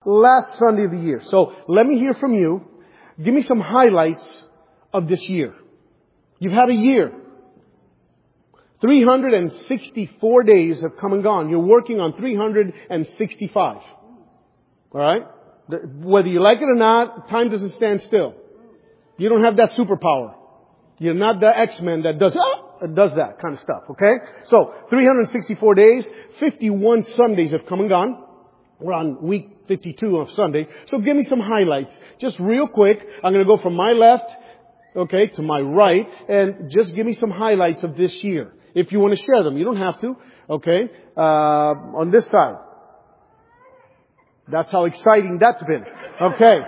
last Sunday of the year. So let me hear from you. Give me some highlights of this year. You've had a year. 364 days have come and gone. You're working on 365. All right? Whether you like it or not, time doesn't stand still. You don't have that superpower. You're not the X-Men that does that kind of stuff, okay? So, 364 days, 51 Sundays have come and gone. We're on week 52 of Sunday. So give me some highlights. Just real quick, I'm going to go from my left, okay, to my right, and just give me some highlights of this year. If you want to share them, you don't have to, okay? On this side. That's how exciting that's been. Okay.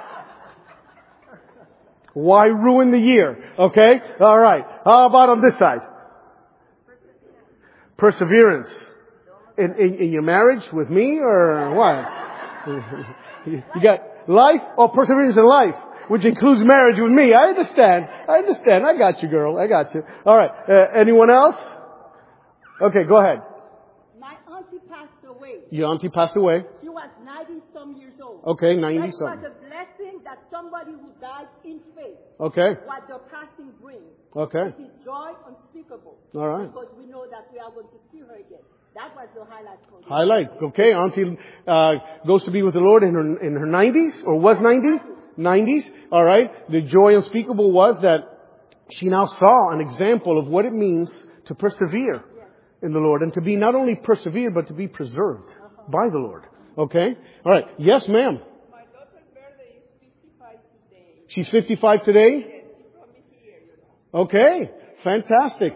Why ruin the year? Okay? Alright. How about on this side? Perseverance. In your marriage with me or what? You got life or perseverance in life, which includes marriage with me. I understand. I got you, girl. I got you. Alright. Anyone else? Okay, go ahead. My auntie passed away. Your auntie passed away? She was 90-some years old. Okay, 90-some. That was a blessing that somebody who died in faith. Okay. What the passing brings. Okay. It is joy unspeakable. All right. Because we know that we are going to see her again. That was the highlight for me. Highlight. Okay, auntie goes to be with the Lord in her 90s, or was 90? 90s. All right. The joy unspeakable was that she now saw an example of what it means to persevere in the Lord, and to be not only persevere, but to be preserved by the Lord. Okay? All right. Yes, ma'am. My daughter's birthday is 55 today. She's 55 today? Yes, she's from here, you know. Okay. Fantastic.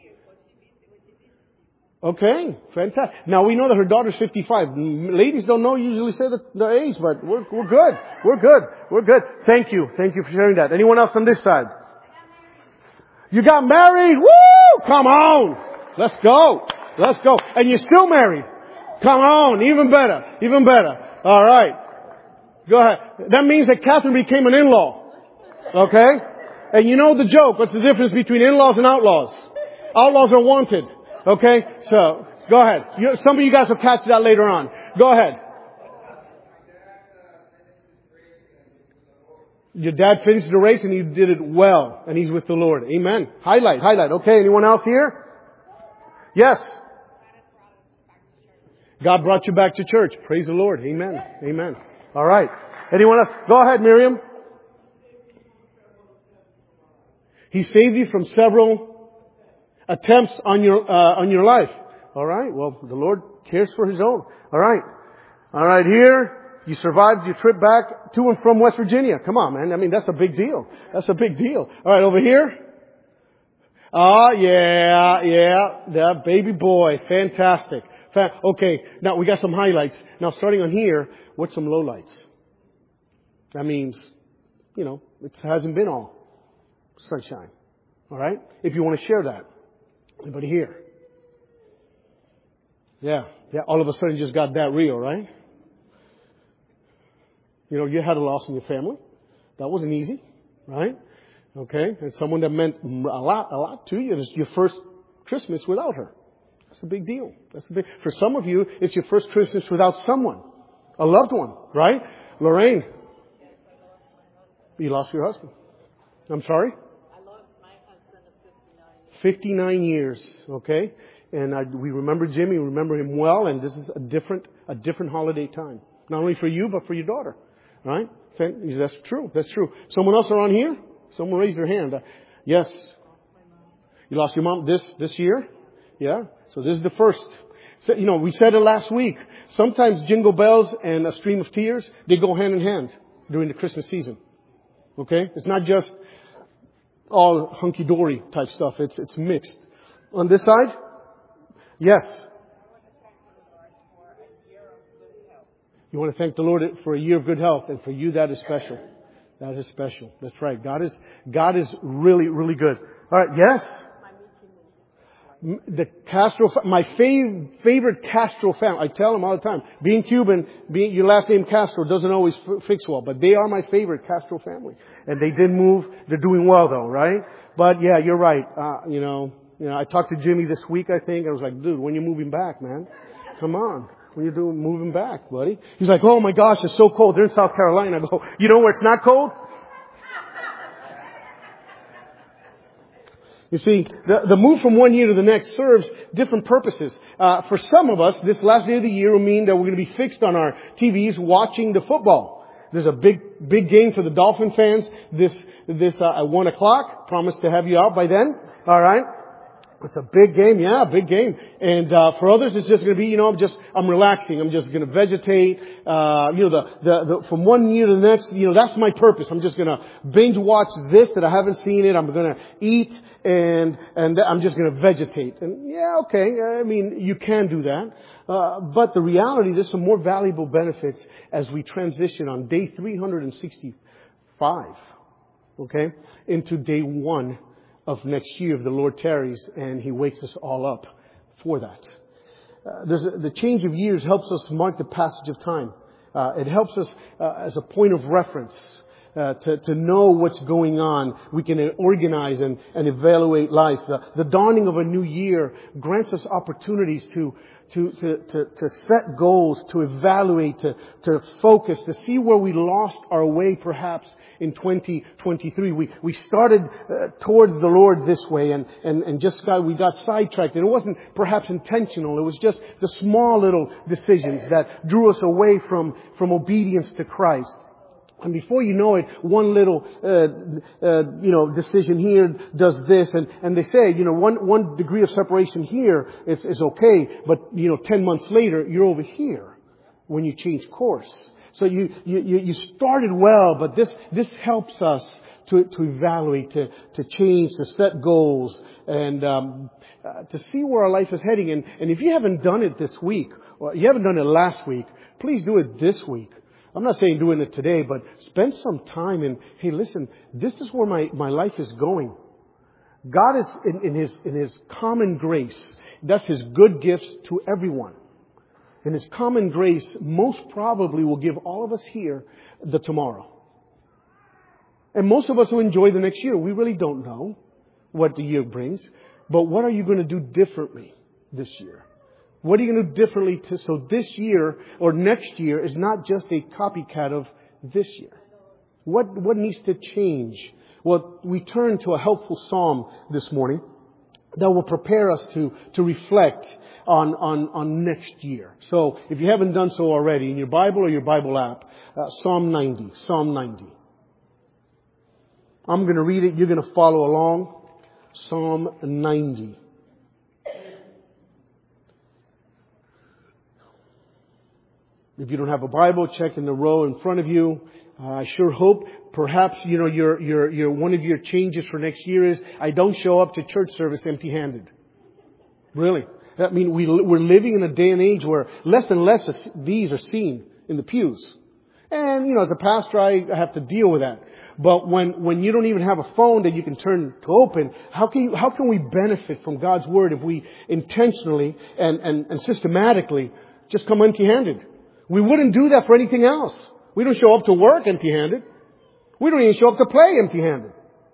Okay. Fantastic. Now we know that her daughter's 55. Ladies don't know, usually say the age, but we're good. We're good. Thank you. Thank you for sharing that. Anyone else on this side? You got married? Woo! Come on! Let's go. And you're still married. Come on. Even better. All right. Go ahead. That means that Catherine became an in-law. Okay? And you know the joke. What's the difference between in-laws and outlaws? Outlaws are wanted. Okay? So, go ahead. Some of you guys will catch that later on. Go ahead. Your dad finished the race and he did it well. And he's with the Lord. Amen. Highlight. Okay, anyone else here? Yes. God brought you back to church. Praise the Lord. Amen. All right. Anyone else? Go ahead, Miriam. He saved you from several attempts on your life. All right. Well, the Lord cares for His own. All right. Here, you survived your trip back to and from West Virginia. Come on, man. I mean, that's a big deal. All right, over here. Oh, yeah. That baby boy. Fantastic. Okay. Now we got some highlights. Now starting on here, what's some lowlights? That means, it hasn't been all sunshine. All right. If you want to share that. Anybody here? Yeah. All of a sudden just got that real, right? You had a loss in your family. That wasn't easy, right? Okay. And someone that meant a lot to you. It's your first Christmas without her. That's a big deal. For some of you, it's your first Christmas without someone. A loved one, right? Lorraine. You lost your husband. I'm sorry? I lost my husband of 59 years. Okay. And we remember Jimmy, we remember him well, and this is a different holiday time. Not only for you, but for your daughter. Right? That's true. Someone else around here? Someone raised their hand. Yes. You lost your mom this year? Yeah. So this is the first. So, we said it last week. Sometimes jingle bells and a stream of tears, they go hand in hand during the Christmas season. Okay? It's not just all hunky-dory type stuff. It's mixed. On this side? Yes. You want to thank the Lord for a year of good health, and for you that is special. That is special. That's right. God is really, really good. All right. Yes. The Castro, my favorite Castro family. I tell them all the time. Being Cuban, your last name Castro doesn't always fix well, but they are my favorite Castro family, and they did move. They're doing well though, right? But yeah, you're right. I talked to Jimmy this week. I think I was like, dude, when you moving back, man? Come on. when you're moving back, buddy. He's like, oh my gosh, it's so cold. They're in South Carolina. I go, you know where it's not cold? You see, the move from one year to the next serves different purposes. For some of us, this last day of the year will mean that we're going to be fixed on our TVs watching the football. There's a big game for the Dolphin fans this at 1 o'clock. Promise to have you out by then. All right. It's a big game. Yeah, big game. And, for others, it's just going to be, I'm relaxing. I'm just going to vegetate. From one year to the next, that's my purpose. I'm just going to binge watch this that I haven't seen it. I'm going to eat and I'm just going to vegetate. And yeah, okay. I mean, you can do that. But the reality, there's some more valuable benefits as we transition on day 365, okay, into day 1 of next year if the Lord tarries and He wakes us all up for that. The change of years helps us mark the passage of time. It helps us as a point of reference to know what's going on. We can organize and evaluate life. The dawning of a new year grants us opportunities to set goals, to evaluate, to focus, to see where we lost our way perhaps in 2023. We started toward the Lord this way and we got sidetracked, and it wasn't perhaps intentional. It was just the small little decisions that drew us away from obedience to Christ. And before you know it, one little, decision here does this. And they say, one degree of separation here is okay. But, 10 months later, you're over here when you change course. So you started well, but this helps us to evaluate, to change, to set goals and, to see where our life is heading. And if you haven't done it this week, or you haven't done it last week, please do it this week. I'm not saying doing it today, but spend some time and, hey, listen, this is where my life is going. God is in His common grace. That's His good gifts to everyone. In His common grace, most probably will give all of us here the tomorrow. And most of us will enjoy the next year. We really don't know what the year brings. But what are you going to do differently this year? What are you going to do differently so this year or next year is not just a copycat of this year? What needs to change? Well, we turn to a helpful psalm this morning that will prepare us to reflect on next year. So if you haven't done so already in your Bible or your Bible app, Psalm 90. I'm going to read it. You're going to follow along. Psalm 90. If you don't have a Bible, check in the row in front of you. I sure hope perhaps, your one of your changes for next year is I don't show up to church service empty-handed. Really. I mean, we're living in a day and age where less and less of these are seen in the pews. And, as a pastor, I have to deal with that. But when you don't even have a phone that you can turn to open, how can we benefit from God's Word if we intentionally and systematically just come empty-handed? We wouldn't do that for anything else. We don't show up to work empty-handed. We don't even show up to play empty-handed.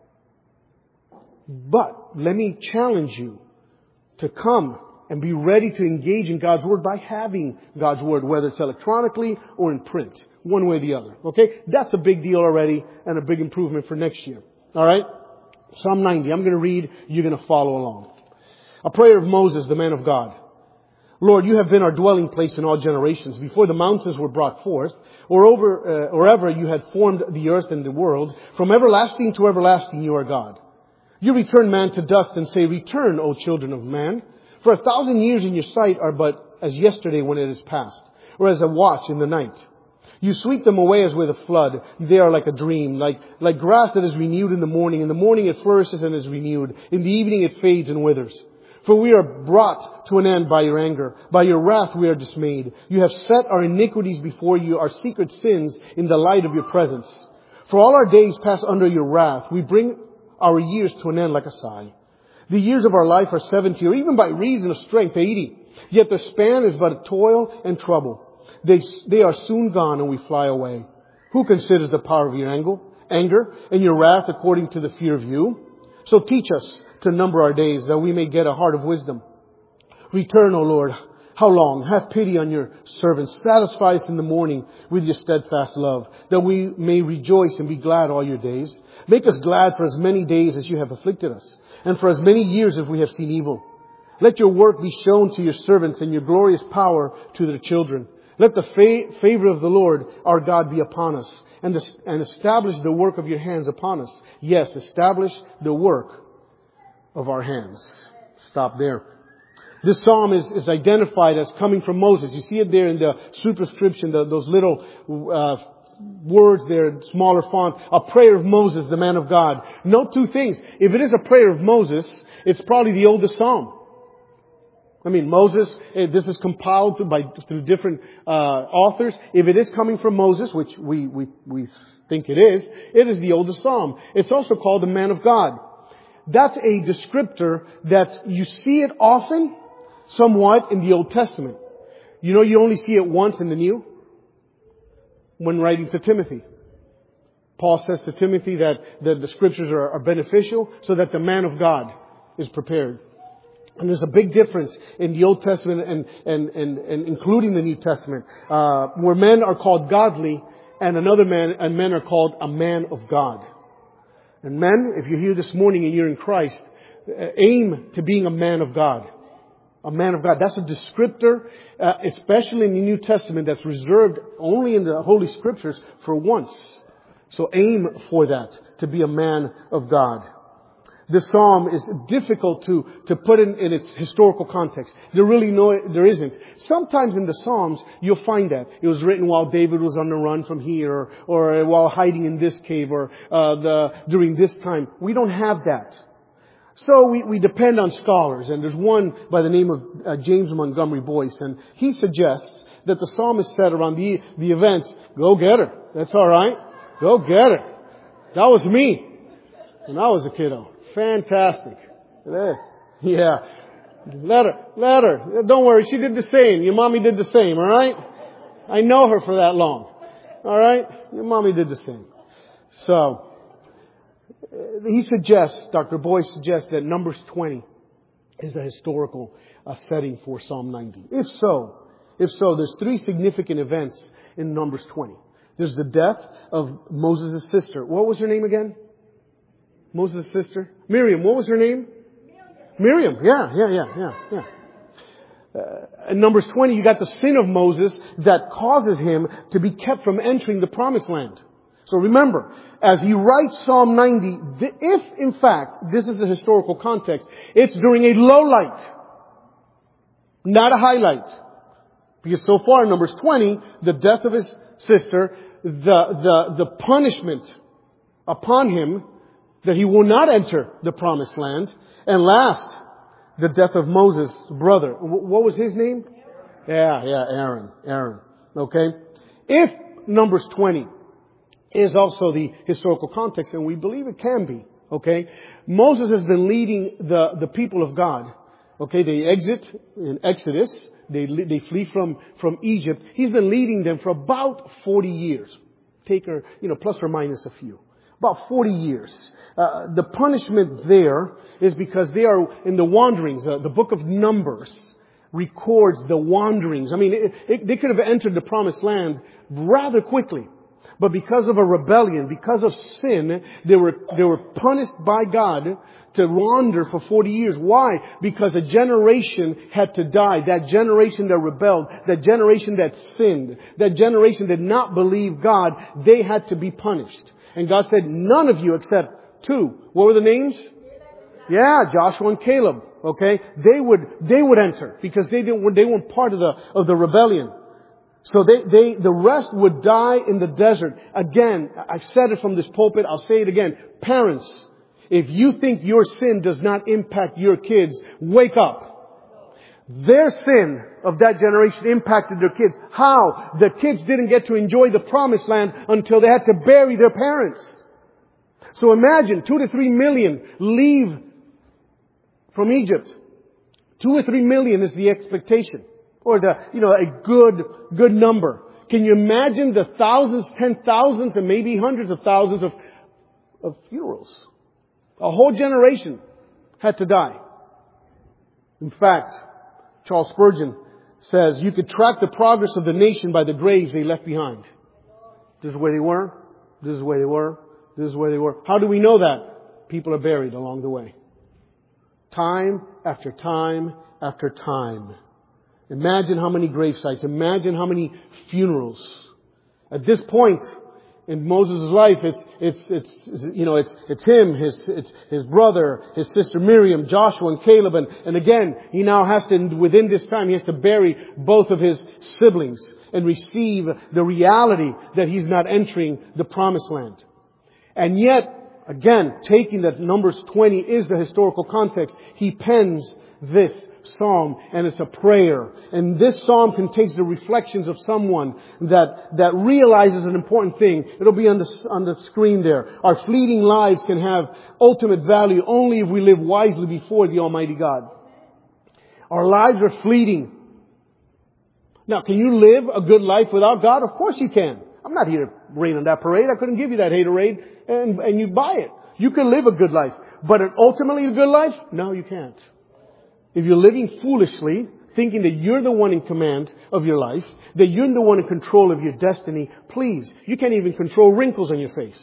But let me challenge you to come and be ready to engage in God's Word by having God's Word, whether it's electronically or in print, one way or the other. Okay? That's a big deal already and a big improvement for next year. All right? Psalm 90. I'm going to read. You're going to follow along. A prayer of Moses, the man of God. Lord, you have been our dwelling place in all generations. Before the mountains were brought forth, or ever you had formed the earth and the world, from everlasting to everlasting you are God. You return man to dust and say, return, O children of man. For 1,000 years in your sight are but as yesterday when it is past, or as a watch in the night. You sweep them away as with a flood. They are like a dream, like grass that is renewed in the morning. In the morning it flourishes and is renewed. In the evening it fades and withers. For we are brought to an end by your anger. By your wrath we are dismayed. You have set our iniquities before you, our secret sins in the light of your presence. For all our days pass under your wrath. We bring our years to an end like a sigh. The years of our life are 70, or even by reason of strength 80. Yet the span is but a toil and trouble. They are soon gone and we fly away. Who considers the power of your anger and your wrath according to the fear of you? So teach us to number our days, that we may get a heart of wisdom. Return, O Lord, How long? Have pity on your servants. Satisfy us in the morning with your steadfast love, that we may rejoice and be glad all your days. Make us glad for as many days as you have afflicted us, and for as many years as we have seen evil. Let your work be shown to your servants and your glorious power to their children. Let the favor of the Lord our God be upon us, and establish the work of your hands upon us. Yes, establish the work of our hands. Stop there. This psalm is identified as coming from Moses. You see it there in the superscription, those little words there, smaller font. A prayer of Moses, the man of God. Note two things. If it is a prayer of Moses, it's probably the oldest psalm. I mean, Moses, this is compiled through different authors. If it is coming from Moses, which we think it is the oldest psalm. It's also called the man of God. That's a descriptor you see it often, somewhat in the Old Testament. You know, you only see it once in the New, when writing to Timothy. Paul says to Timothy that the scriptures are beneficial so that the man of God is prepared. And there's a big difference in the Old Testament and including the New Testament, where men are called godly and men are called a man of God. And men, if you're here this morning and you're in Christ, aim to being a man of God. A man of God. That's a descriptor, especially in the New Testament, that's reserved only in the Holy Scriptures for once. So aim for that, to be a man of God. This psalm is difficult to put in its historical context. There isn't. Sometimes in the Psalms, you'll find that. It was written while David was on the run from here, or while hiding in this cave, or during this time. We don't have that. So we depend on scholars, and there's one by the name of James Montgomery Boyce, and he suggests that the psalm is set around the events. Go get her. That's all right. Go get her. That was me when I was a kiddo. Fantastic. Yeah. Let her. Don't worry. She did the same. Your mommy did the same. All right. I know her for that long. All right. Your mommy did the same. So he suggests, Dr. Boyce suggests that Numbers 20 is the historical setting for Psalm 90. If so, there's three significant events in Numbers 20. There's the death of Moses' sister. What was her name again? Moses' sister? Miriam. What was her name? Miriam. Yeah. In Numbers 20, you got the sin of Moses that causes him to be kept from entering the promised land. So remember, as he writes Psalm 90, if in fact this is the historical context, it's during a low light, not a highlight. Because so far in Numbers 20, the death of his sister, the punishment upon him that he will not enter the promised land, and last, the death of Moses' brother. What was his name? Aaron. Okay? If Numbers 20 is also the historical context, and we believe it can be, okay? Moses has been leading the people of God. Okay, they exit in Exodus. They flee from Egypt. He's been leading them for about 40 years. Plus or minus a few. About 40 years. The punishment there is because they are in the wanderings. The book of Numbers records the wanderings. I mean, they could have entered the promised land rather quickly. But because of a rebellion, because of sin, they were punished by God to wander for 40 years. Why? Because a generation had to die. That generation that rebelled, that generation that sinned, that generation that did not believe God, they had to be punished. And God said, none of you except two. What were the names? Yeah, Joshua and Caleb. Okay, they would enter because they weren't part of the rebellion. So the rest would die in the desert. Again, I've said it from this pulpit. I'll say it again. Parents, if you think your sin does not impact your kids, wake up. Their sin of that generation impacted their kids. How? The kids didn't get to enjoy the promised land until they had to bury their parents. So imagine 2 to 3 million leave from Egypt. 2 or 3 million is the expectation. Or a good number. Can you imagine the thousands, 10,000s, and maybe hundreds of thousands of funerals? A whole generation had to die. In fact, Charles Spurgeon says you could track the progress of the nation by the graves they left behind. This is where they were. This is where they were. This is where they were. How do we know that? People are buried along the way. Time after time after time. Imagine how many grave sites. Imagine how many funerals. At this point in Moses' life, it's him, his brother, his sister Miriam, Joshua and Caleb, and again, he now has to, within this time, he has to bury both of his siblings and receive the reality that he's not entering the promised land. And yet, again, taking that Numbers 20 is the historical context, he pens this psalm, and it's a prayer. And this psalm contains the reflections of someone that realizes an important thing. It'll be on the screen there. Our fleeting lives can have ultimate value only if we live wisely before the Almighty God. Our lives are fleeting. Now, can you live a good life without God? Of course you can. I'm not here to rain on that parade. I couldn't give you that haterade and you buy it. You can live a good life. But ultimately a good life? No, you can't. If you're living foolishly, thinking that you're the one in command of your life, that you're the one in control of your destiny, please, you can't even control wrinkles on your face.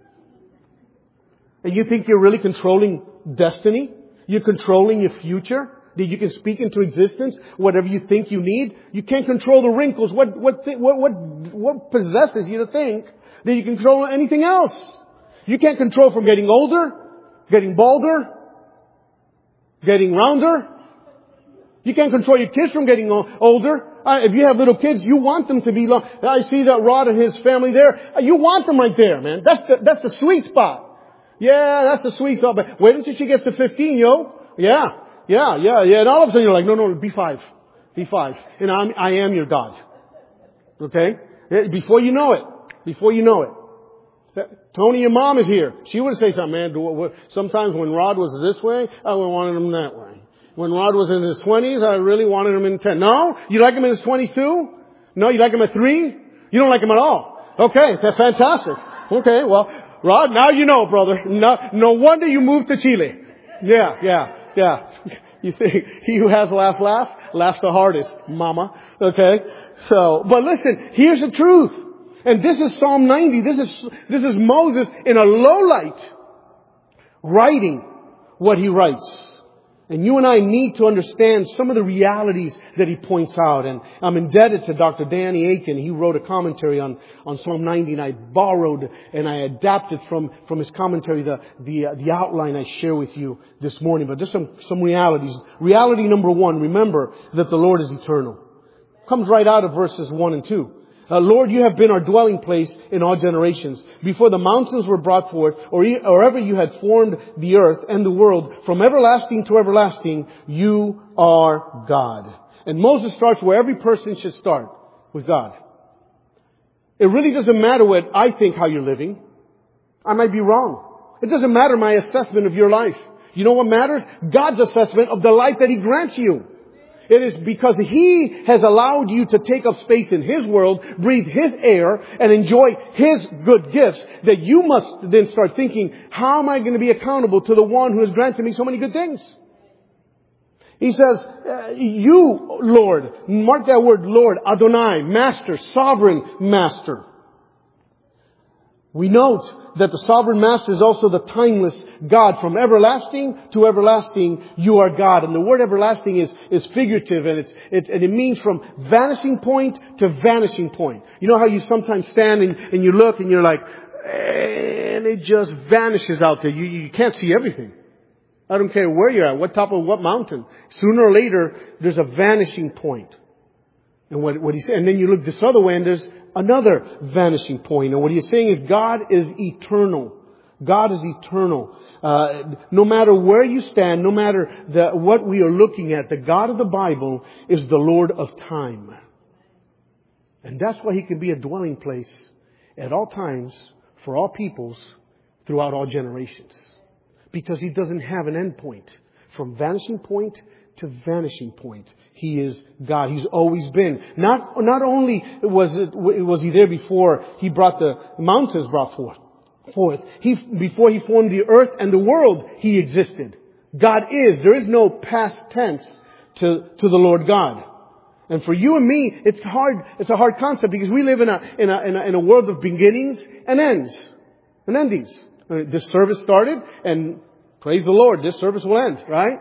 And you think you're really controlling destiny? You're controlling your future? That you can speak into existence whatever you think you need? You can't control the wrinkles. What possesses you to think that you can control anything else? You can't control from getting older, getting balder, getting rounder. You can't control your kids from getting older. If you have little kids, you want them to be long. I see that Rod and his family there. You want them right there, man. That's the sweet spot. Yeah, that's the sweet spot. But wait until she gets to 15, yo. Yeah. And all of a sudden you're like, no, be 5. Be 5. And I am your God. Okay? Before you know it. Tony, your mom is here. She would say something, man. Sometimes when Rod was this way, I would want him that way. When Rod was in his 20s, I really wanted him in 10. No? You like him in his 20s too? No? You like him at 3? You don't like him at all. Okay. That's fantastic. Okay. Well, Rod, now you know, brother. No wonder you moved to Chile. Yeah. You think he who has the last laugh laughs the hardest, mama. Okay? But listen, here's the truth. And this is Psalm 90. This is Moses in a low light writing what he writes. And you and I need to understand some of the realities that he points out. And I'm indebted to Dr. Danny Akin. He wrote a commentary on Psalm 90, and I borrowed and I adapted from his commentary the outline I share with you this morning. But just some realities. Reality number 1, remember that the Lord is eternal. Comes right out of verses 1 and 2. Lord, you have been our dwelling place in all generations. Before the mountains were brought forth, or ever you had formed the earth and the world, from everlasting to everlasting, you are God. And Moses starts where every person should start, with God. It really doesn't matter what I think how you're living. I might be wrong. It doesn't matter my assessment of your life. You know what matters? God's assessment of the life that He grants you. It is because He has allowed you to take up space in His world, breathe His air, and enjoy His good gifts that you must then start thinking, how am I going to be accountable to the one who has granted me so many good things? He says, you, Lord, mark that word, Lord, Adonai, Master, Sovereign Master. We note that the Sovereign Master is also the timeless God. From everlasting to everlasting, you are God. And the word everlasting is figurative, and it means from vanishing point to vanishing point. You know how you sometimes stand and you look and you're like, and it just vanishes out there. You can't see everything. I don't care where you're at, what top of what mountain. Sooner or later, there's a vanishing point. And what he said, and then you look this other way and there's another vanishing point. And what he's saying is God is eternal. God is eternal. No matter where you stand, no matter what we are looking at, the God of the Bible is the Lord of time. And that's why He can be a dwelling place at all times for all peoples throughout all generations. Because He doesn't have an end point. From vanishing point to vanishing point. He is God. He's always been. Not only was He there before He brought the mountains brought forth. Before He formed the earth and the world, He existed. God is. There is no past tense to the Lord God. And for you and me, it's a hard concept because we live in a world of beginnings and ends. And endings. This service started and praise the Lord, this service will end, right?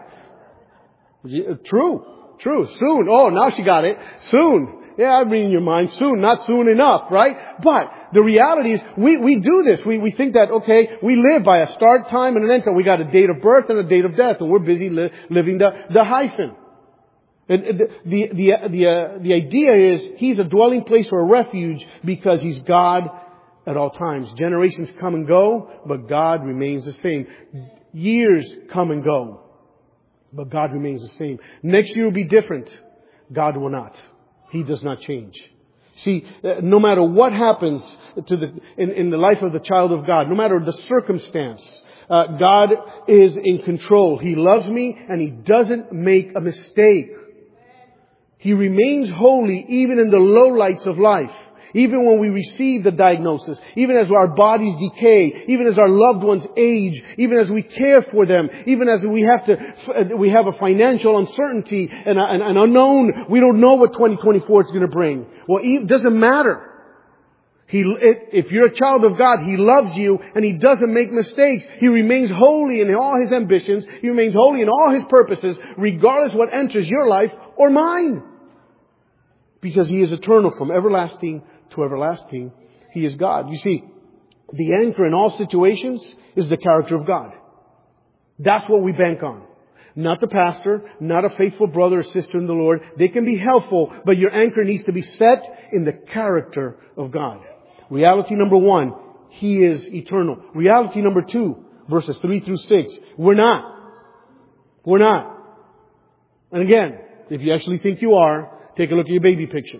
True. Soon. Oh, now she got it. Soon. Yeah, I'm reading your mind. Soon, not soon enough, right? But the reality is, we do this. We think that, okay, we live by a start time and an end time. We got a date of birth and a date of death, and we're busy living the hyphen. And the idea is, He's a dwelling place or a refuge because He's God at all times. Generations come and go, but God remains the same. Years come and go, but God remains the same. Next year will be different. God will not. He does not change. See, no matter what happens in the life of the child of God, no matter the circumstance, God is in control. He loves me and He doesn't make a mistake. He remains holy even in the lowlights of life. Even when we receive the diagnosis, even as our bodies decay, even as our loved ones age, even as we care for them, even as we have a financial uncertainty and an unknown, we don't know what 2024 is going to bring. Well, it doesn't matter. If you're a child of God, He loves you and He doesn't make mistakes. He remains holy in all His ambitions. He remains holy in all His purposes, regardless what enters your life or mine. Because He is eternal from everlasting to everlasting. He is God. You see, the anchor in all situations is the character of God. That's what we bank on. Not the pastor, not a faithful brother or sister in the Lord. They can be helpful, but your anchor needs to be set in the character of God. Reality number 1, He is eternal. Reality number 2, verses 3 through 6, we're not. We're not. And again, if you actually think you are, take a look at your baby picture.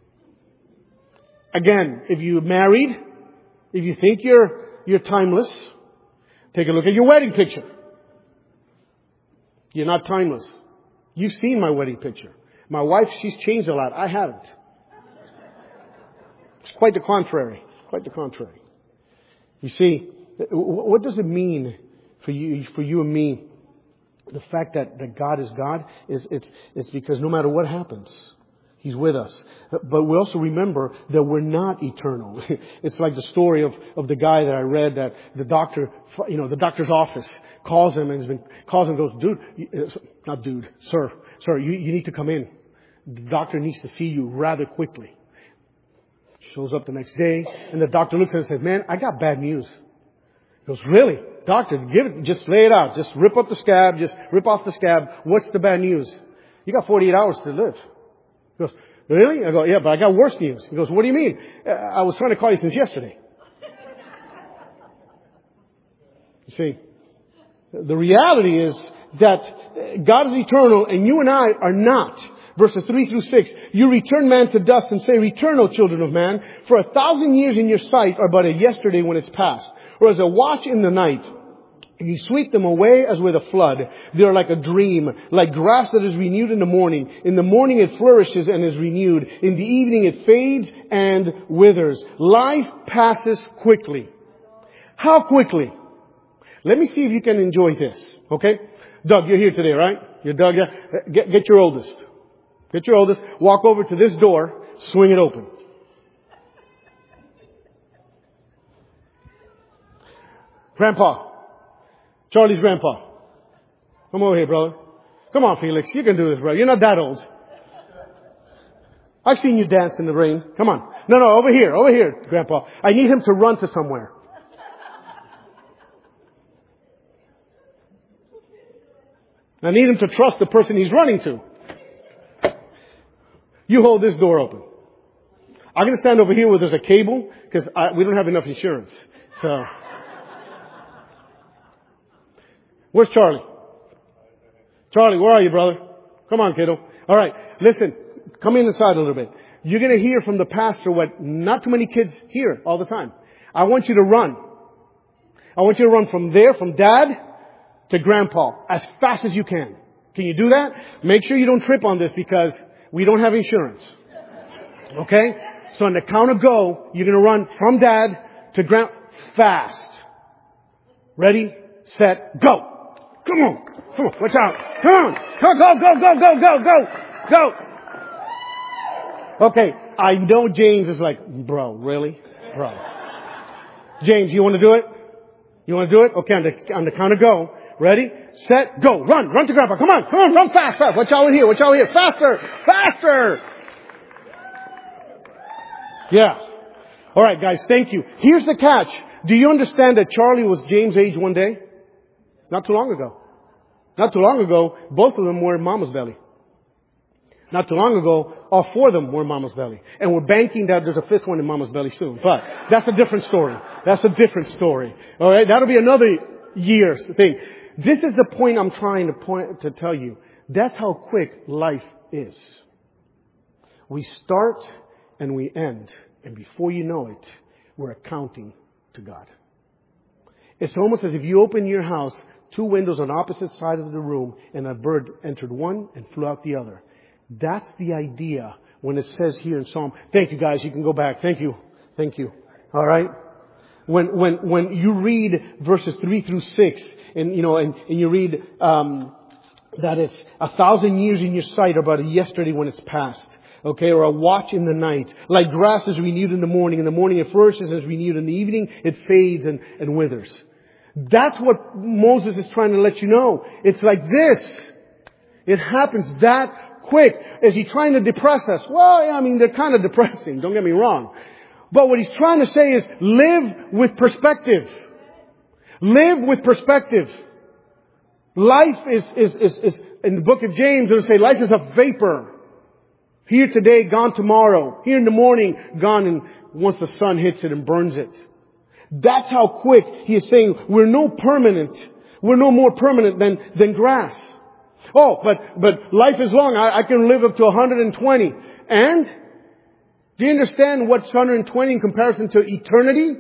Again, if you're married, if you think you're timeless, take a look at your wedding picture. You're not timeless. You've seen my wedding picture. My wife, she's changed a lot. I haven't. It's quite the contrary. Quite the contrary. You see, what does it mean for you and me? The fact that God is God it's because no matter what happens, He's with us. But we also remember that we're not eternal. It's like the story of the guy that I read that the doctor's office calls him and goes, sir, you need to come in. The doctor needs to see you rather quickly. Shows up the next day and the doctor looks at him and says, man, I got bad news. He goes, really? Doctor, just lay it out. Just rip off the scab. What's the bad news? You got 48 hours to live. He goes, really? I go, yeah, but I got worse news. He goes, what do you mean? I was trying to call you since yesterday. You see, the reality is that God is eternal and you and I are not. Verses 3 through 6, you return man to dust and say, return, O children of man, for 1,000 years in your sight are but a yesterday when it's past, or as a watch in the night. And you sweep them away as with a flood. They are like a dream, like grass that is renewed in the morning. In the morning it flourishes and is renewed. In the evening it fades and withers. Life passes quickly. How quickly? Let me see if you can enjoy this. Okay? Doug, you're here today, right? You're Doug. Yeah? Get your oldest. Get your oldest. Walk over to this door. Swing it open. Grandpa. Charlie's grandpa. Come over here, brother. Come on, Felix. You can do this, brother. You're not that old. I've seen you dance in the rain. Come on. No, over here, grandpa. I need him to run to somewhere. I need him to trust the person he's running to. You hold this door open. I'm going to stand over here where there's a cable because we don't have enough insurance. So... Where's Charlie? Charlie, where are you, brother? Come on, kiddo. All right. Listen, come inside a little bit. You're going to hear from the pastor what not too many kids hear all the time. I want you to run. I want you to run from there, from dad to grandpa, as fast as you can. Can you do that? Make sure you don't trip on this because we don't have insurance. Okay? So on the count of go, you're going to run from dad to fast. Ready, set, go. Come on, watch out. Come on. Go. Okay, I know James is like, bro, really? Bro. James, you want to do it? You want to do it? Okay, on the count of go. Ready, set, go. Run to grandpa. Come on, run fast. What y'all in here? Faster. Yeah. All right, guys, thank you. Here's the catch. Do you understand that Charlie was James' age one day? Not too long ago, both of them were in mama's belly. Not too long ago, all four of them were in mama's belly. And we're banking that there's a fifth one in mama's belly soon. But that's a different story. All right, that'll be another year's thing. This is the point I'm trying to tell you. That's how quick life is. We start and we end. And before you know it, we're accounting to God. It's almost as if you open your house, two windows on opposite sides of the room, and a bird entered one and flew out the other. That's the idea when it says here in Psalm. Thank you, guys. You can go back. Thank you. All right. When you read verses 3 through 6, and you read that it's 1,000 years in your sight, about a yesterday when it's past. Okay, or a watch in the night. Like grass is renewed in the morning it flourishes and is renewed in the evening, it fades and withers. That's what Moses is trying to let you know. It's like this. It happens that quick. Is he trying to depress us? Well, I mean, they're kind of depressing, don't get me wrong. But what he's trying to say is live with perspective. Live with perspective. Life is in the book of James, it'll say life is a vapor. Here today, gone tomorrow. Here in the morning, gone and once the sun hits it and burns it. That's how quick he is saying we're no more permanent than grass. Oh, but life is long. I can live up to 120. And do you understand what's 120 in comparison to eternity?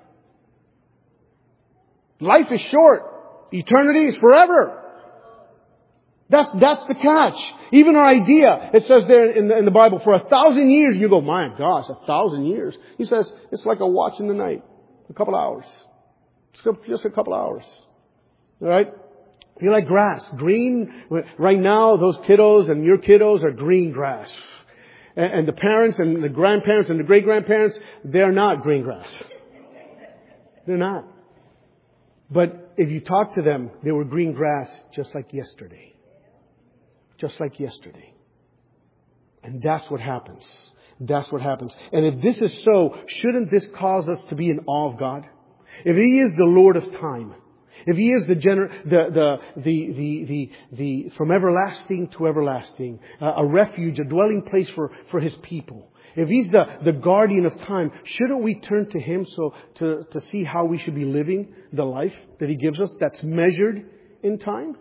Life is short. Eternity is forever. That's the catch. Even our idea, it says there in the Bible, for 1,000 years, you go, my gosh, 1,000 years. He says, it's like a watch in the night. A couple hours. Just a couple hours. Alright? You're like grass. Green. Right now, those kiddos and your kiddos are green grass. And the parents and the grandparents and the great-grandparents, they're not green grass. They're not. But if you talk to them, they were green grass just like yesterday. Just like yesterday. And that's what happens. And if this is so, shouldn't this cause us to be in awe of God? If He is the Lord of time, if He is the from everlasting to everlasting, a refuge, a dwelling place for His people. If He's the guardian of time, shouldn't we turn to Him to see how we should be living the life that He gives us that's measured in time?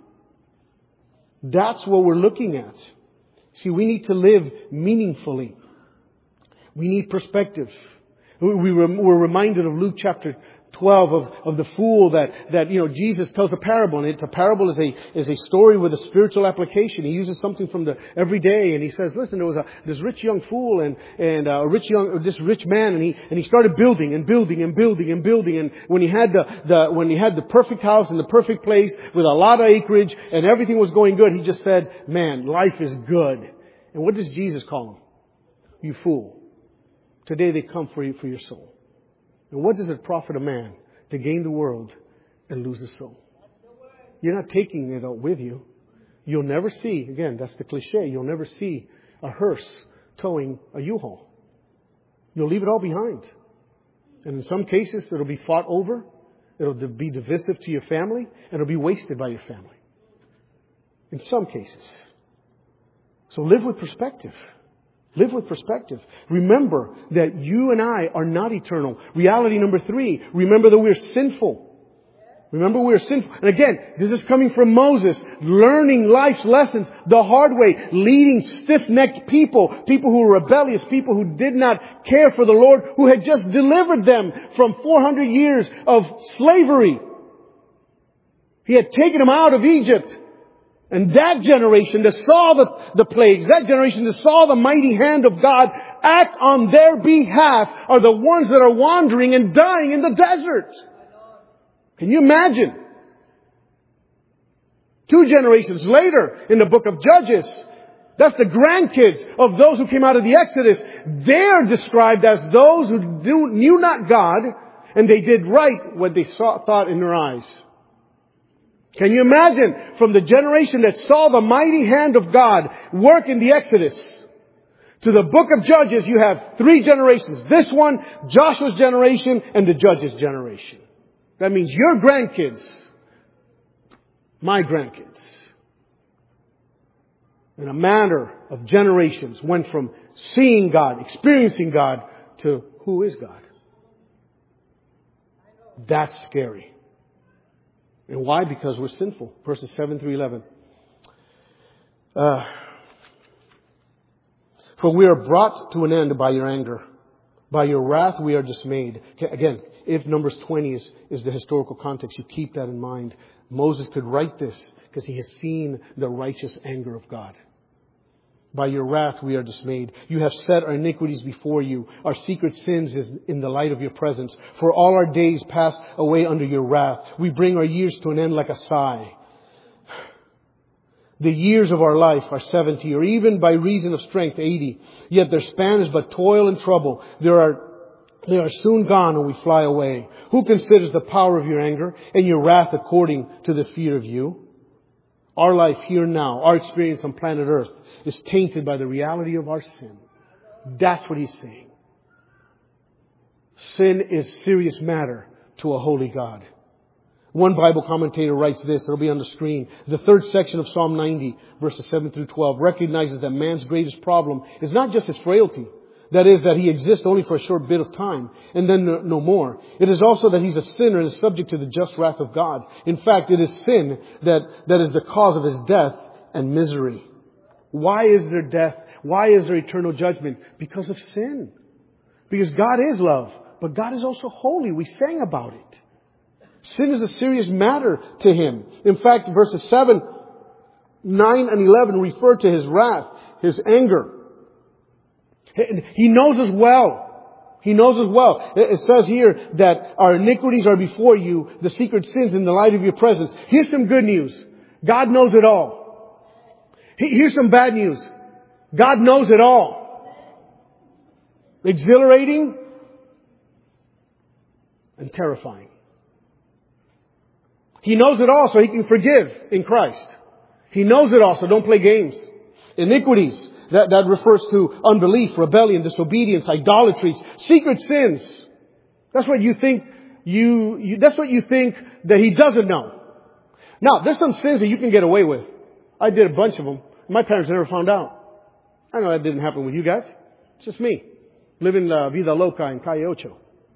That's what we're looking at. See, we need to live meaningfully. We need perspective. We're reminded of Luke chapter 12 of the fool that Jesus tells a parable, and a parable is a story with a spiritual application. He uses something from the everyday, and he says, listen, there was this rich young fool and this rich man, and he started building. And when he had the perfect house and the perfect place with a lot of acreage and everything was going good, he just said, man, life is good. And what does Jesus call him? You fool. Today they come for you for your soul. And what does it profit a man to gain the world and lose his soul? You're not taking it out with you. You'll never see, again, that's the cliche, you'll never see a hearse towing a U-Haul. You'll leave it all behind. And in some cases, it'll be fought over. It'll be divisive to your family. And it'll be wasted by your family. In some cases. So live with perspective. Live with perspective. Remember that you and I are not eternal. Reality number 3. Remember that we're sinful. Remember we're sinful. And again, this is coming from Moses. Learning life's lessons the hard way. Leading stiff-necked people. People who were rebellious. People who did not care for the Lord. Who had just delivered them from 400 years of slavery. He had taken them out of Egypt. And that generation that saw the plagues, that generation that saw the mighty hand of God act on their behalf are the ones that are wandering and dying in the desert. Can you imagine? 2 generations later in the book of Judges, That's the grandkids of those who came out of the Exodus. They're described as those who knew not God, and they did right what they thought in their eyes. Can you imagine from the generation that saw the mighty hand of God work in the Exodus to the book of Judges, you have 3 generations. This one, Joshua's generation, and the Judges' generation. That means your grandkids, my grandkids, in a matter of generations, went from seeing God, experiencing God, to who is God? That's scary. And why? Because we're sinful. Verses 7 through 11. For we are brought to an end by your anger. By your wrath we are dismayed. Again, if Numbers 20 is the historical context, you keep that in mind. Moses could write this because he has seen the righteous anger of God. By your wrath we are dismayed. You have set our iniquities before you. Our secret sins is in the light of your presence. For all our days pass away under your wrath. We bring our years to an end like a sigh. The years of our life are 70, or even by reason of strength 80. Yet their span is but toil and trouble. They are soon gone when we fly away. Who considers the power of your anger and your wrath according to the fear of you? Our life here now, our experience on planet Earth, is tainted by the reality of our sin. That's what he's saying. Sin is a serious matter to a holy God. One Bible commentator writes this, it'll be on the screen. The 3rd section of Psalm 90, verses 7 through 12, recognizes that man's greatest problem is not just his frailty. That is, that he exists only for a short bit of time, and then no more. It is also that he's a sinner and is subject to the just wrath of God. In fact, it is sin that is the cause of his death and misery. Why is there death? Why is there eternal judgment? Because of sin. Because God is love, but God is also holy. We sang about it. Sin is a serious matter to him. In fact, verses 7, 9, and 11 refer to his wrath, his anger. He knows us well. He knows us well. It says here that our iniquities are before you, the secret sins in the light of your presence. Here's some good news. God knows it all. Here's some bad news. God knows it all. Exhilarating and terrifying. He knows it all so he can forgive in Christ. He knows it all, so don't play games. Iniquities. That refers to unbelief, rebellion, disobedience, idolatries, secret sins. That's what you think that's what you think that he doesn't know. Now, there's some sins that you can get away with. I did a bunch of them. My parents never found out. I know that didn't happen with you guys. It's just me. Living la vida loca in Calle Ocho.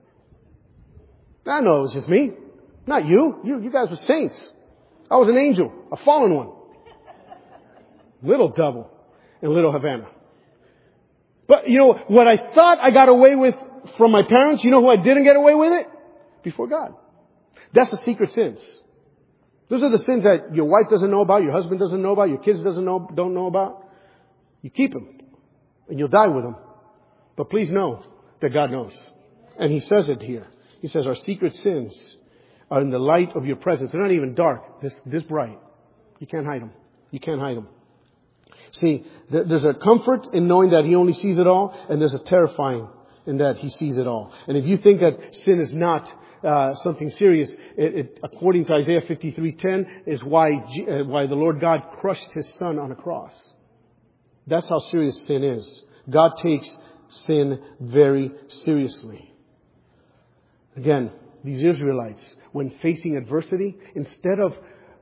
I know it was just me. Not you. You guys were saints. I was an angel. A fallen one. Little devil. In Little Havana. But, what I thought I got away with from my parents, who I didn't get away with it? Before God. That's the secret sins. Those are the sins that your wife doesn't know about, your husband doesn't know about, your kids don't know about. You keep them. And you'll die with them. But please know that God knows. And he says it here. He says our secret sins are in the light of your presence. They're not even dark. This bright. You can't hide them. You can't hide them. See, there's a comfort in knowing that he only sees it all, and there's a terrifying in that he sees it all. And if you think that sin is not something serious, it according to Isaiah 53:10, is why the Lord God crushed his son on a cross. That's how serious sin is. God takes sin very seriously. Again, these Israelites, when facing adversity, instead of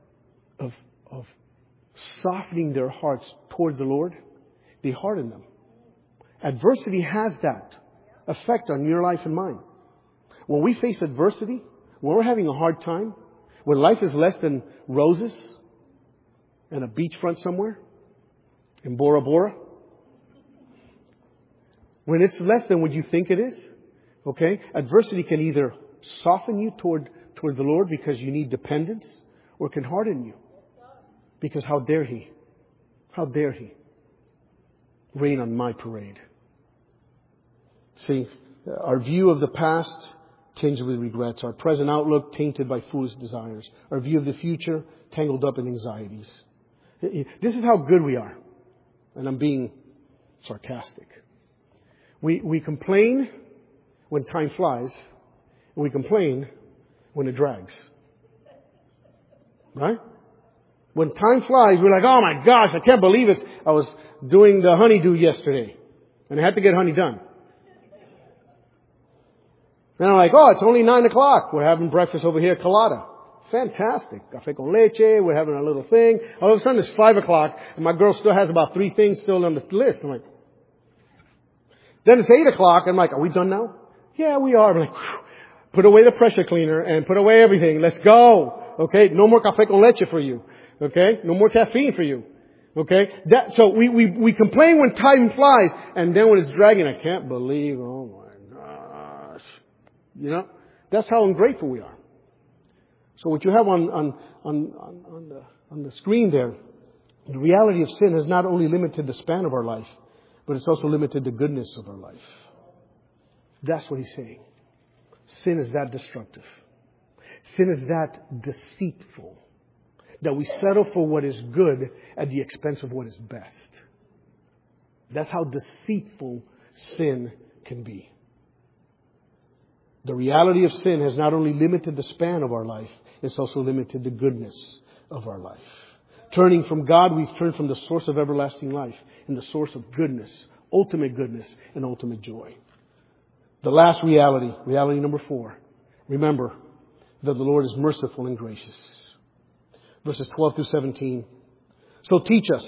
softening their hearts toward the Lord, they harden them. Adversity has that effect on your life and mine. When we face adversity, when we're having a hard time, when life is less than roses and a beachfront somewhere in Bora Bora, when it's less than what you think it is, okay, adversity can either soften you toward the Lord because you need dependence, or it can harden you. Because how dare he rain on my parade? See, our view of the past tinged with regrets. Our present outlook tainted by foolish desires. Our view of the future tangled up in anxieties. This is how good we are. And I'm being sarcastic. We complain when time flies. And we complain when it drags. Right? When time flies, we're like, oh my gosh, I can't believe it. I was doing the honeydew yesterday. And I had to get honey done. Then I'm like, oh, it's only 9 o'clock. We're having breakfast over here at Colada. Fantastic. Café con leche. We're having a little thing. All of a sudden it's 5 o'clock and my girl still has about 3 things still on the list. I'm like, then it's 8 o'clock. I'm like, are we done now? Yeah, we are. I'm like, whew. Put away the pressure cleaner and put away everything. Let's go. Okay. No more café con leche for you. Okay. No more caffeine for you. Okay. So we complain when time flies, and then when it's dragging, I can't believe, oh my gosh. You know, that's how ungrateful we are. So what you have on the screen there, the reality of sin has not only limited the span of our life, but it's also limited the goodness of our life. That's what he's saying. Sin is that destructive. Sin is that deceitful, that we settle for what is good at the expense of what is best. That's how deceitful sin can be. The reality of sin has not only limited the span of our life, it's also limited the goodness of our life. Turning from God, we've turned from the source of everlasting life and the source of goodness, ultimate goodness and ultimate joy. The last reality, reality number 4. Remember that the Lord is merciful and gracious. Verses 12 through 17. So teach us.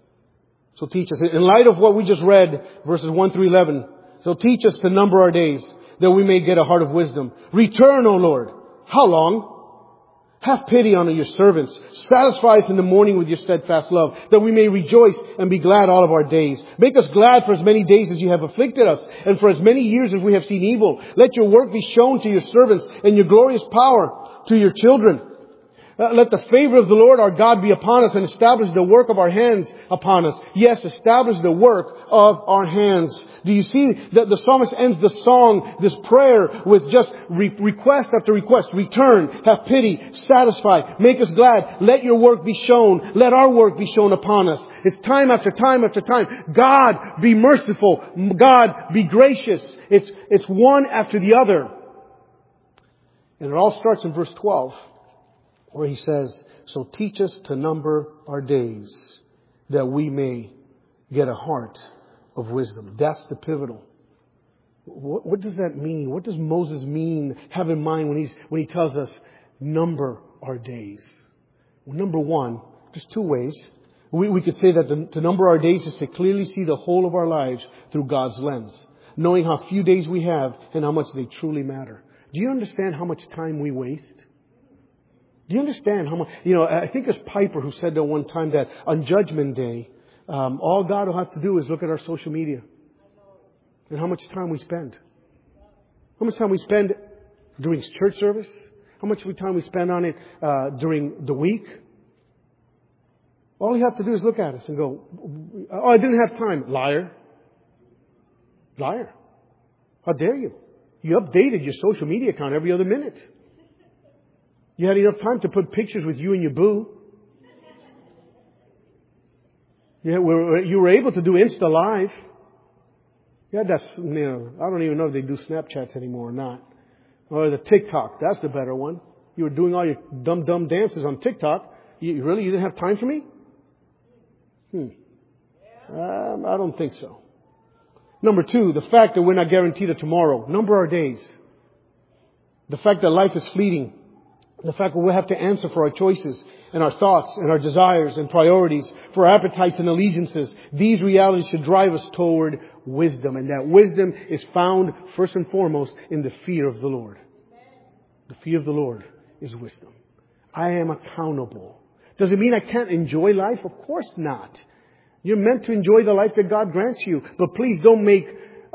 In light of what we just read, verses 1 through 11. So teach us to number our days, that we may get a heart of wisdom. Return, O Lord. How long? Have pity on your servants. Satisfy us in the morning with your steadfast love, that we may rejoice and be glad all of our days. Make us glad for as many days as you have afflicted us, and for as many years as we have seen evil. Let your work be shown to your servants, and your glorious power to your children. Let the favor of the Lord our God be upon us, and establish the work of our hands upon us. Yes, establish the work of our hands. Do you see that the psalmist ends the song, this prayer, with just request after request? Return, have pity, satisfy, make us glad. Let your work be shown. Let our work be shown upon us. It's time after time after time. God, be merciful. God, be gracious. It's one after the other. And it all starts in verse 12. Where he says, so teach us to number our days, that we may get a heart of wisdom. That's the pivotal. What does that mean? What does Moses have in mind when he tells us number our days? Well, number one, there's 2 ways. We could say that to number our days is to clearly see the whole of our lives through God's lens, knowing how few days we have and how much they truly matter. Do you understand how much time we waste? Do you understand how much? I think it's Piper who said that one time that on Judgment Day, all God will have to do is look at our social media and how much time we spend. How much time we spend during church service? How much time we spend on it during the week? All you have to do is look at us and go, oh, I didn't have time. Liar. Liar. How dare you? You updated your social media account every other minute. You had enough time to put pictures with you and your boo. You were able to do Insta Live. Yeah, I don't even know if they do Snapchats anymore or not. Or the TikTok, that's the better one. You were doing all your dumb dances on TikTok. You didn't have time for me? I don't think so. Number 2, the fact that we're not guaranteed a tomorrow. Number our days. The fact that life is fleeting. The fact that we'll have to answer for our choices and our thoughts and our desires and priorities, for our appetites and allegiances. These realities should drive us toward wisdom. And that wisdom is found first and foremost in the fear of the Lord. The fear of the Lord is wisdom. I am accountable. Does it mean I can't enjoy life? Of course not. You're meant to enjoy the life that God grants you. But please don't make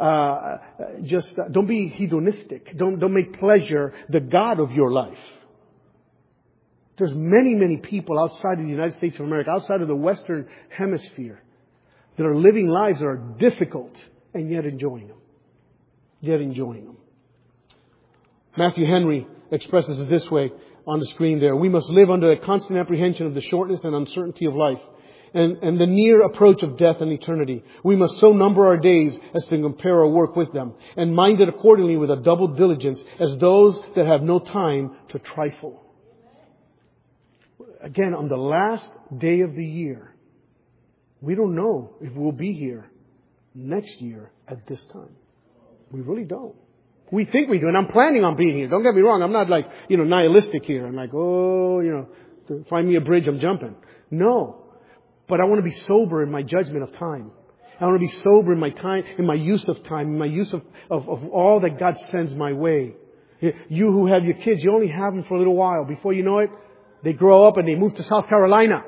don't be hedonistic. Don't make pleasure the God of your life. There's many people outside of the United States of America, outside of the Western Hemisphere, that are living lives that are difficult and yet enjoying them. Matthew Henry expresses it this way on the screen there. We must live under a constant apprehension of the shortness and uncertainty of life, and the near approach of death and eternity. We must so number our days as to compare our work with them, and mind it accordingly with a double diligence as those that have no time to trifle. Again, on the last day of the year, we don't know if we'll be here next year at this time. We really don't. We think we do, and I'm planning on being here. Don't get me wrong. I'm not like, nihilistic here. I'm like, find me a bridge, I'm jumping. No. But I want to be sober in my judgment of time. I want to be sober in my time, in my use of time, in my use of all that God sends my way. You who have your kids, you only have them for a little while. Before you know it, they grow up and they move to South Carolina.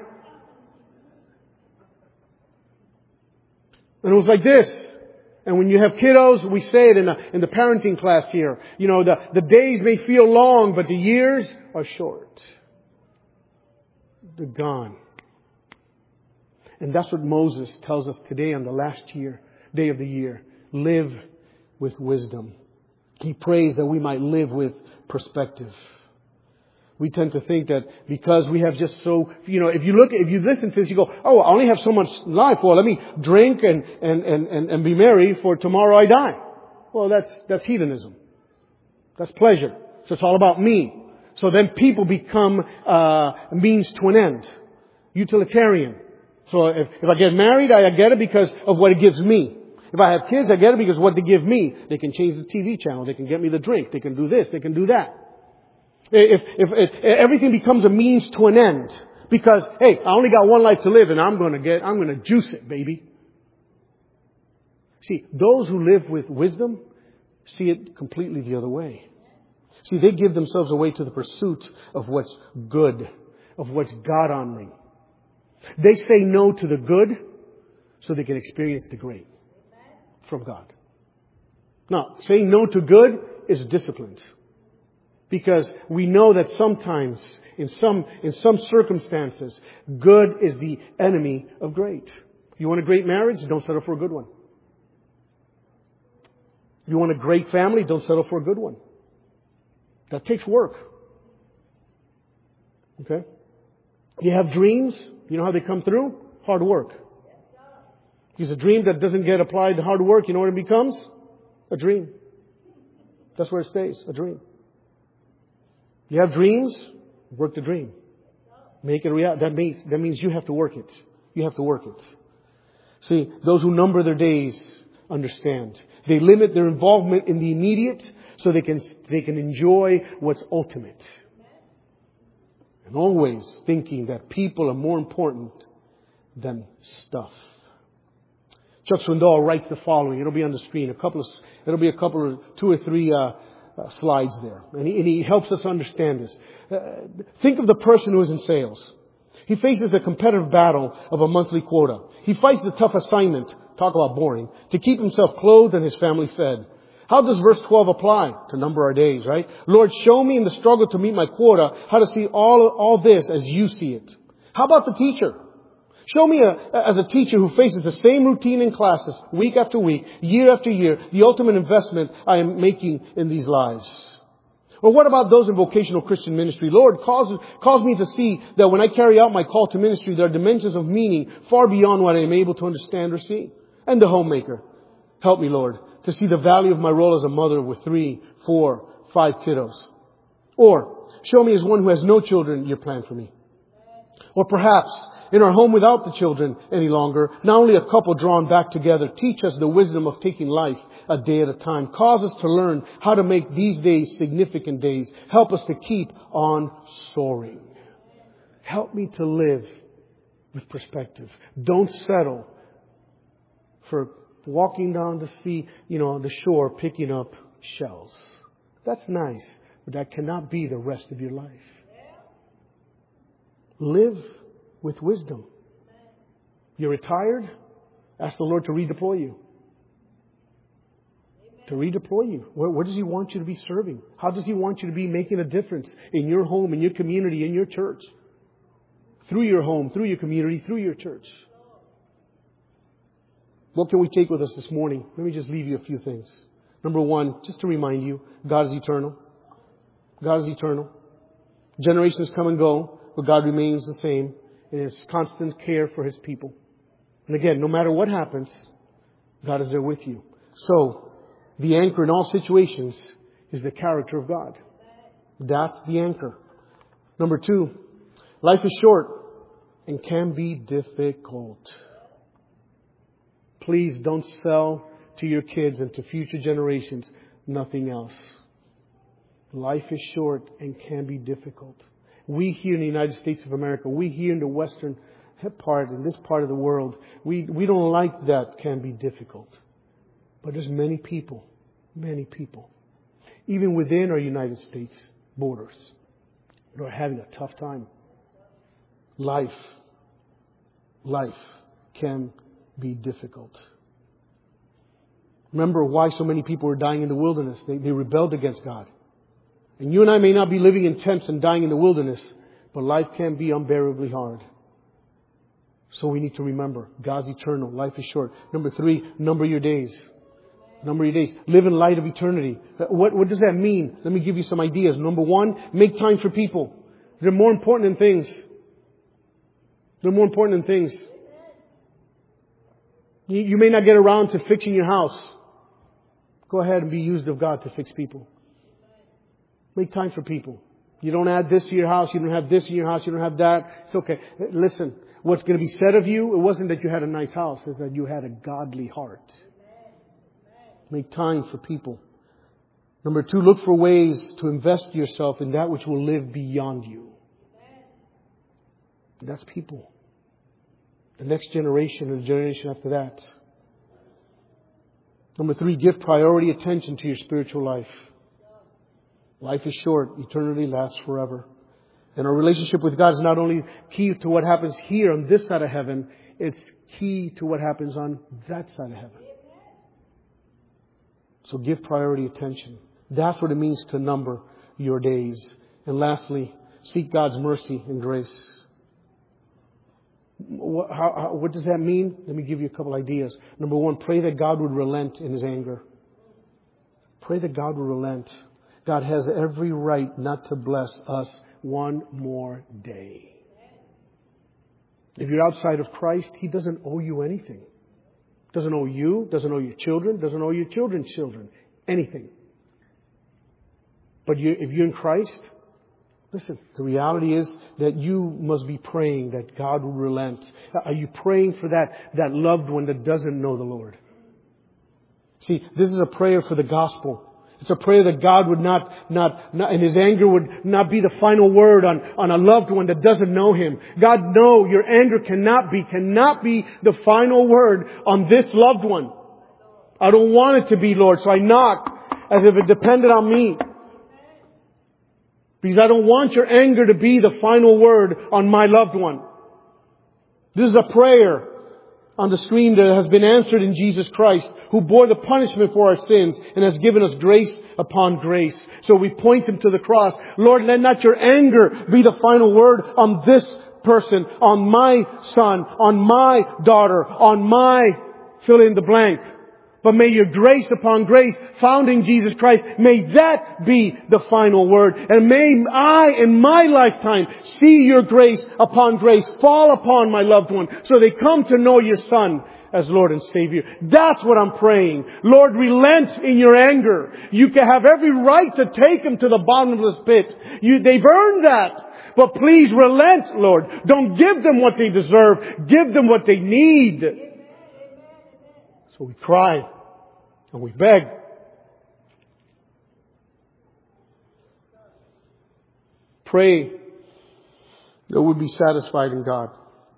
And it was like this. And when you have kiddos, we say it in the parenting class here. The days may feel long, but the years are short. They're gone. And that's what Moses tells us today on the last day of the year. Live with wisdom. He prays that we might live with perspective. We tend to think that because we have just if you listen to this, you go, I only have so much life. Well, let me drink and be merry, for tomorrow I die. Well, that's hedonism. That's pleasure. So it's all about me. So then people become means to an end. Utilitarian. So if I get married, I get it because of what it gives me. If I have kids, I get it because of what they give me. They can change the TV channel. They can get me the drink. They can do this. They can do that. If everything becomes a means to an end, because, hey, I only got one life to live and I'm going to juice it, baby. See, those who live with wisdom see it completely the other way. See, they give themselves away to the pursuit of what's good, of what's God-honoring. They say no to the good so they can experience the great from God. Now, saying no to good is disciplined. Because we know that sometimes, in some circumstances, good is the enemy of great. You want a great marriage? Don't settle for a good one. You want a great family? Don't settle for a good one. That takes work. Okay? You have dreams. You know how they come through? Hard work. Because a dream that doesn't get applied to hard work, you know what it becomes? A dream. That's where it stays. A dream. You have dreams, work the dream. Make it a reality. That means you have to work it. You have to work it. See, those who number their days understand. They limit their involvement in the immediate so they can enjoy what's ultimate. And always thinking that people are more important than stuff. Chuck Swindoll writes the following. It'll be on the screen. Two or three slides there. And he helps us understand this. Think of the person who is in sales. He faces a competitive battle of a monthly quota. He fights the tough assignment, talk about boring, to keep himself clothed and his family fed. How does verse 12 apply? To number our days, right? Lord, show me in the struggle to meet my quota how to see all this as you see it. How about the teacher? Show me as a teacher who faces the same routine in classes week after week, year after year, the ultimate investment I am making in these lives. Or what about those in vocational Christian ministry? Lord, cause me to see that when I carry out my call to ministry, there are dimensions of meaning far beyond what I am able to understand or see. And the homemaker. Help me, Lord, to see the value of my role as a mother with 3, 4, 5 kiddos. Or show me as one who has no children your plan for me. Or perhaps in our home without the children any longer, not only a couple drawn back together, teach us the wisdom of taking life a day at a time. Cause us to learn how to make these days significant days. Help us to keep on soaring. Help me to live with perspective. Don't settle for walking down the sea, the shore, picking up shells. That's nice, but that cannot be the rest of your life. Live with wisdom. You're retired? Ask the Lord to redeploy you. To redeploy you. Where does He want you to be serving? How does He want you to be making a difference in your home, in your community, in your church? Through your home, through your community, through your church. What can we take with us this morning? Let me just leave you a few things. Number one, just to remind you, God is eternal. God is eternal. Generations come and go, but God remains the same. in His constant care for His people. And again, no matter what happens, God is there with you. So, the anchor in all situations is the character of God. That's the anchor. Number 2, life is short and can be difficult. Please don't sell to your kids and to future generations nothing else. Life is short and can be difficult. We here in the United States of America, we here in the Western part, in this part of the world, we don't like that can be difficult. But there's many people, even within our United States borders, who are having a tough time. Life can be difficult. Remember why so many people were dying in the wilderness. They rebelled against God. And you and I may not be living in tents and dying in the wilderness, but life can be unbearably hard. So we need to remember, God's eternal. Life is short. Number 3, number your days. Number your days. Live in light of eternity. What does that mean? Let me give you some ideas. Number 1, make time for people. They're more important than things. You may not get around to fixing your house. Go ahead and be used of God to fix people. Make time for people. You don't add this to your house. You don't have this in your house. You don't have that. It's okay. Listen, what's going to be said of you, it wasn't that you had a nice house. It's that you had a godly heart. Make time for people. Number 2, look for ways to invest yourself in that which will live beyond you. That's people. The next generation and the generation after that. Number 3, give priority attention to your spiritual life. Life is short. Eternity lasts forever. And our relationship with God is not only key to what happens here on this side of heaven, it's key to what happens on that side of heaven. So give priority attention. That's what it means to number your days. And lastly, seek God's mercy and grace. What does that mean? Let me give you a couple ideas. Number 1, pray that God would relent in His anger. Pray that God will relent. God has every right not to bless us one more day. If you're outside of Christ, He doesn't owe you anything. Doesn't owe you, doesn't owe your children, doesn't owe your children's children. Anything. But if you're in Christ, listen, the reality is that you must be praying that God will relent. Are you praying for that loved one that doesn't know the Lord? See, this is a prayer for the gospel. It's a prayer that God would not, and His anger would not be the final word on a loved one that doesn't know Him. God, no, your anger cannot be the final word on this loved one. I don't want it to be, Lord, so I knock as if it depended on me. Because I don't want your anger to be the final word on my loved one. This is a prayer on the screen that has been answered in Jesus Christ, who bore the punishment for our sins and has given us grace upon grace. So we point Him to the cross. Lord, let not your anger be the final word on this person, on my son, on my daughter, on my fill in the blank. But may your grace upon grace found in Jesus Christ, may that be the final word. And may I in my lifetime see your grace upon grace fall upon my loved one so they come to know your Son as Lord and Savior. That's what I'm praying. Lord, relent in your anger. You can have every right to take them to the bottomless pit. They've earned that. But please relent, Lord. Don't give them what they deserve. Give them what they need. So we cry and we beg. Pray that we'll be satisfied in God.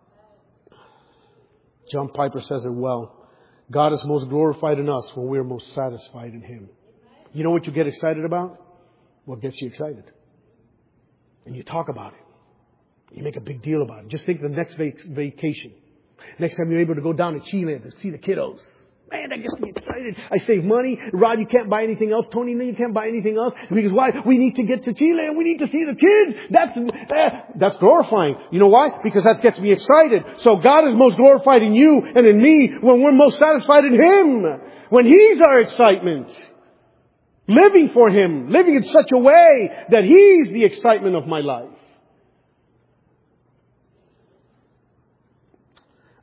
John Piper says it well. God is most glorified in us when we are most satisfied in Him. You know what you get excited about? What gets you excited? And you talk about it. You make a big deal about it. Just think of the next vacation. Next time you're able to go down to Chile to see the kiddos. Man, that gets me excited. I save money. Rod, you can't buy anything else. Tony, no, you can't buy anything else. Because why? We need to get to Chile and we need to see the kids. That's glorifying. You know why? Because that gets me excited. So God is most glorified in you and in me when we're most satisfied in Him. When He's our excitement. Living for Him. Living in such a way that He's the excitement of my life.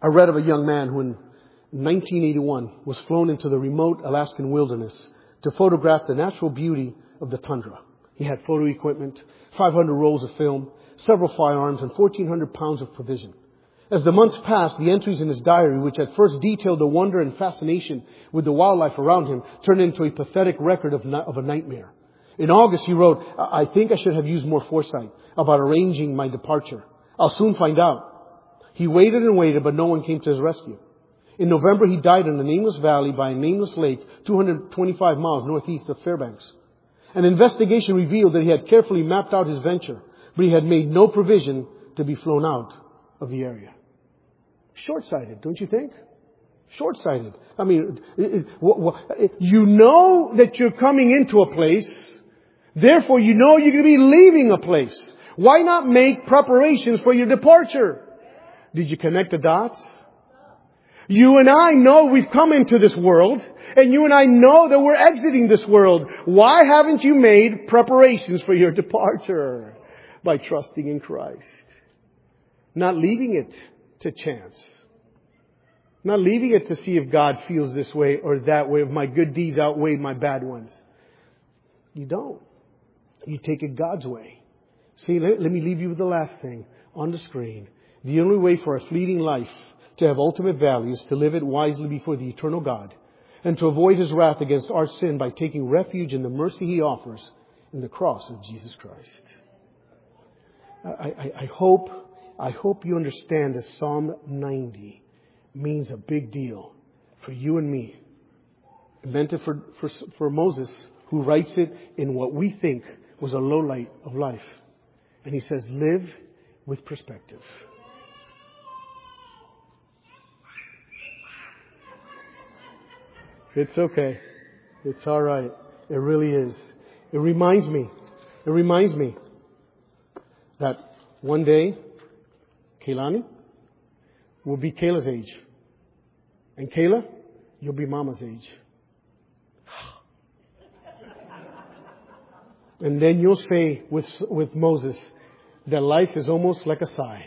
I read of a young man who in 1981 was flown into the remote Alaskan wilderness to photograph the natural beauty of the tundra. He had photo equipment, 500 rolls of film, several firearms, and 1,400 pounds of provision. As the months passed, the entries in his diary, which at first detailed the wonder and fascination with the wildlife around him, turned into a pathetic record of a nightmare. In August, he wrote, I think I should have used more foresight about arranging my departure. I'll soon find out. He waited and waited, but no one came to his rescue. In November, he died in a nameless valley by a nameless lake 225 miles northeast of Fairbanks. An investigation revealed that he had carefully mapped out his venture, but he had made no provision to be flown out of the area. Short-sighted, don't you think? Short-sighted. I mean, you know that you're coming into a place, therefore you know you're going to be leaving a place. Why not make preparations for your departure? Did you connect the dots? You and I know we've come into this world, and you and I know that we're exiting this world. Why haven't you made preparations for your departure? By trusting in Christ. Not leaving it to chance. Not leaving it to see if God feels this way or that way, if my good deeds outweigh my bad ones. You don't. You take it God's way. See, let me leave you with the last thing on the screen. The only way for a fleeting life to have ultimate value is to live it wisely before the eternal God and to avoid His wrath against our sin by taking refuge in the mercy He offers in the cross of Jesus Christ. I hope you understand that Psalm 90 means a big deal for you and me. Invented for Moses, who writes it in what we think was a low light of life. And he says, live with perspective. It's okay. It's all right. It really is. It reminds me that one day, Kaylani will be Kayla's age. And Kayla, you'll be Mama's age. And then you'll say with Moses that life is almost like a sigh.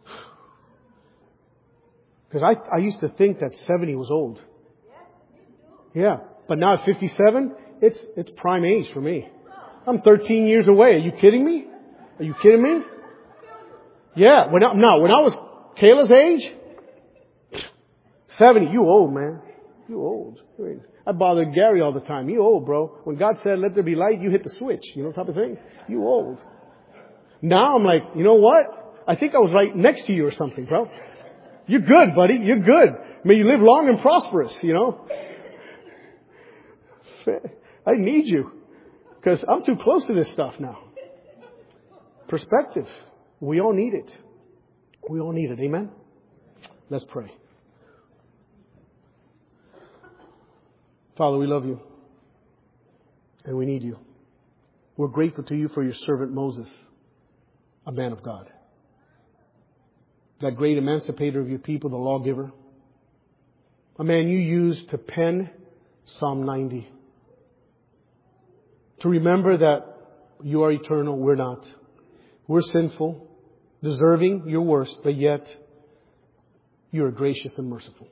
Because I used to think that 70 was old. Yeah. But now at 57, it's prime age for me. I'm 13 years away. Are you kidding me? Are you kidding me? Yeah. When I was Kayla's age, 70, you old, man. You old. I bothered Gary all the time. You old, bro. When God said, let there be light, you hit the switch. You know, type of thing. You old. Now I'm like, you know what? I think I was right next to you or something, bro. You're good, buddy. You're good. May you live long and prosperous, you know. I need you. Because I'm too close to this stuff now. Perspective. We all need it. We all need it. Amen? Let's pray. Father, we love you. And we need you. We're grateful to you for your servant Moses, a man of God. That great emancipator of your people, the lawgiver. A man you used to pen Psalm 90. To remember that you are eternal, we're not. We're sinful, deserving your worst, but yet you are gracious and merciful.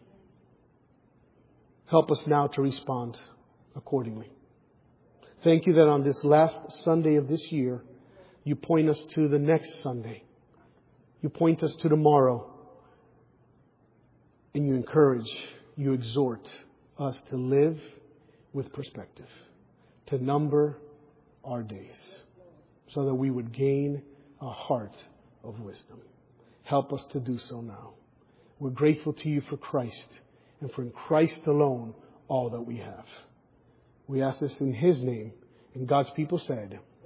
Help us now to respond accordingly. Thank you that on this last Sunday of this year, you point us to the next Sunday. You point us to tomorrow. And you encourage, you exhort us to live with perspective, to number our days, so that we would gain a heart of wisdom. Help us to do so now. We're grateful to you for Christ, and for in Christ alone all that we have. We ask this in His name, and God's people said,